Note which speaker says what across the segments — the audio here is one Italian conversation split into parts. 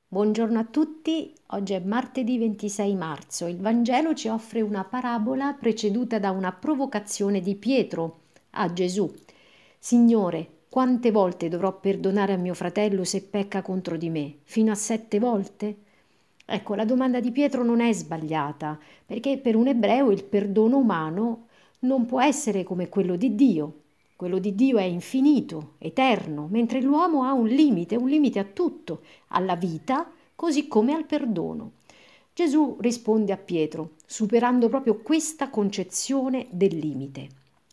Speaker 1: Buongiorno a tutti, oggi è martedì 26 marzo. Il Vangelo ci offre una parabola preceduta da una provocazione di Pietro a Gesù. Signore, quante volte dovrò perdonare a mio fratello se pecca contro di me? Fino a 7 volte? Ecco, la domanda di Pietro non è sbagliata, perché per un ebreo il perdono umano non può essere come quello di Dio. Quello di Dio è infinito, eterno, mentre l'uomo ha un limite a tutto, alla vita, così come al perdono. Gesù risponde a Pietro, superando proprio questa concezione del limite.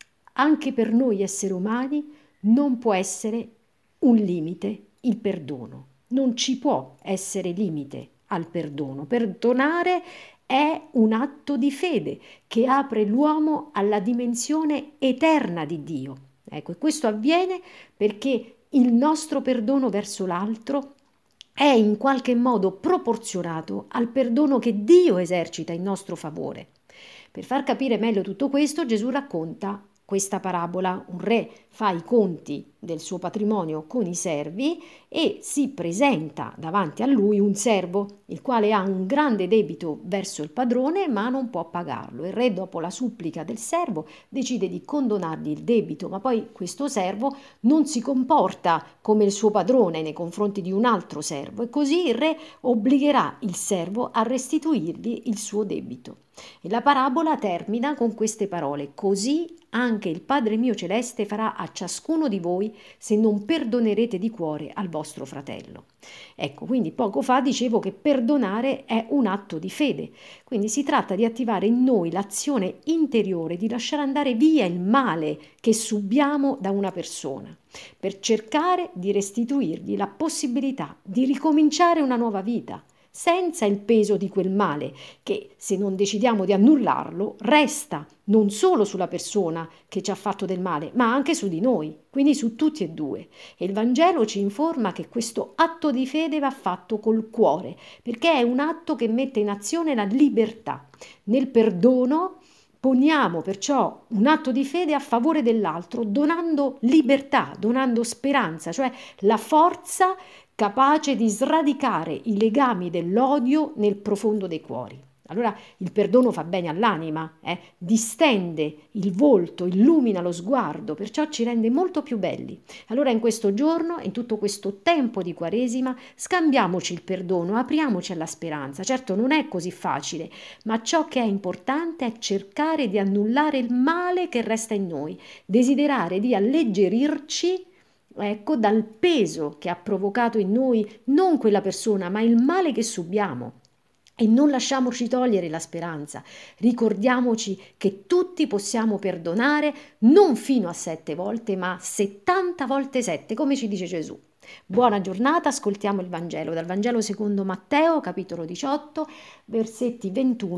Speaker 1: Anche per noi esseri umani non può essere un limite il perdono. Non ci può essere limite al perdono. Perdonare è un atto di fede che apre l'uomo alla dimensione eterna di Dio. Ecco, e questo avviene perché il nostro perdono verso l'altro è in qualche modo proporzionato al perdono che Dio esercita in nostro favore. Per far capire meglio tutto questo, Gesù racconta questa parabola. Un re fa i conti del suo patrimonio con i servi e si presenta davanti a lui un servo, il quale ha un grande debito verso il padrone ma non può pagarlo. Il re, dopo la supplica del servo, decide di condonargli il debito, ma poi questo servo non si comporta come il suo padrone nei confronti di un altro servo e così il re obbligherà il servo a restituirgli il suo debito. E la parabola termina con queste parole: così anche il Padre mio celeste farà a ciascuno di voi se non perdonerete di cuore al vostro fratello. Ecco, quindi poco fa dicevo che perdonare è un atto di fede, quindi si tratta di attivare in noi l'azione interiore di lasciare andare via il male che subiamo da una persona, per cercare di restituirgli la possibilità di ricominciare una nuova vita, senza il peso di quel male che, se non decidiamo di annullarlo, resta non solo sulla persona che ci ha fatto del male, ma anche su di noi, quindi su tutti e due. E il Vangelo ci informa che questo atto di fede va fatto col cuore, perché è un atto che mette in azione la libertà. Nel perdono poniamo perciò un atto di fede a favore dell'altro, donando libertà, donando speranza, cioè la forza capace di sradicare i legami dell'odio nel profondo dei cuori. Allora il perdono fa bene all'anima, distende il volto, illumina lo sguardo, perciò ci rende molto più belli. Allora in questo giorno, in tutto questo tempo di Quaresima, scambiamoci il perdono, apriamoci alla speranza. Certo non è così facile, ma ciò che è importante è cercare di annullare il male che resta in noi, desiderare di alleggerirci, ecco, dal peso che ha provocato in noi non quella persona, ma il male che subiamo. E non lasciamoci togliere la speranza. Ricordiamoci che tutti possiamo perdonare non fino a 7 volte, ma 70 volte 7, come ci dice Gesù. Buona giornata, ascoltiamo il Vangelo dal Vangelo secondo Matteo, capitolo 18, versetti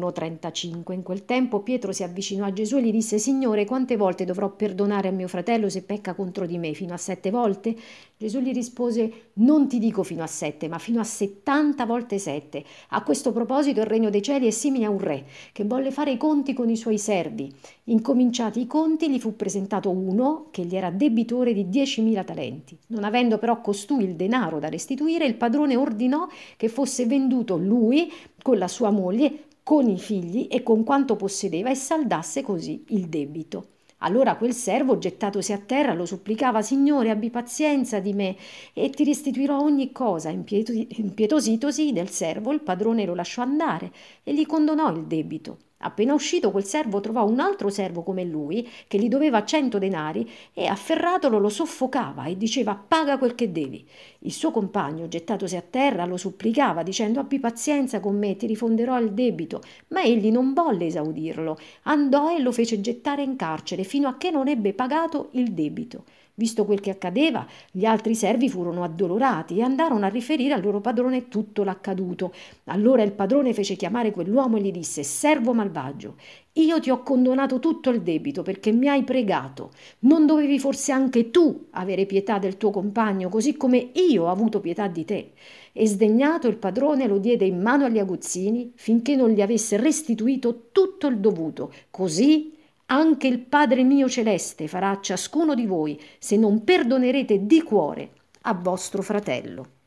Speaker 1: 21-35. In quel tempo Pietro si avvicinò a Gesù e gli disse: Signore, quante volte dovrò perdonare a mio fratello se pecca contro di me? Fino a 7 volte? Gesù gli rispose: Non ti dico fino a 7, ma fino a 70 volte 7. A questo proposito il regno dei cieli è simile a un re che volle fare i conti con i suoi servi. Incominciati i conti, gli fu presentato uno che gli era debitore di 10.000 talenti. Non avendo però costui il denaro da restituire, il padrone ordinò che fosse venduto lui con la sua moglie, con i figli e con quanto possedeva, e saldasse così il debito. Allora quel servo, gettatosi a terra, lo supplicava: Signore, abbi pazienza di me e ti restituirò ogni cosa. Impietositosi del servo, il padrone lo lasciò andare e gli condonò il debito. Appena uscito, quel servo trovò un altro servo come lui, che gli doveva 100 denari, e afferratolo lo soffocava e diceva: paga quel che devi. Il suo compagno, gettatosi a terra, lo supplicava dicendo: abbi pazienza con me, ti rifonderò il debito. Ma egli non volle esaudirlo, andò e lo fece gettare in carcere fino a che non ebbe pagato il debito. Visto quel che accadeva, gli altri servi furono addolorati e andarono a riferire al loro padrone tutto l'accaduto. Allora il padrone fece chiamare quell'uomo e gli disse: servo malvagio, io ti ho condonato tutto il debito perché mi hai pregato. Non dovevi forse anche tu avere pietà del tuo compagno, così come io ho avuto pietà di te? E sdegnato il padrone lo diede in mano agli aguzzini finché non gli avesse restituito tutto il dovuto. Così anche il Padre mio celeste farà a ciascuno di voi se non perdonerete di cuore a vostro fratello.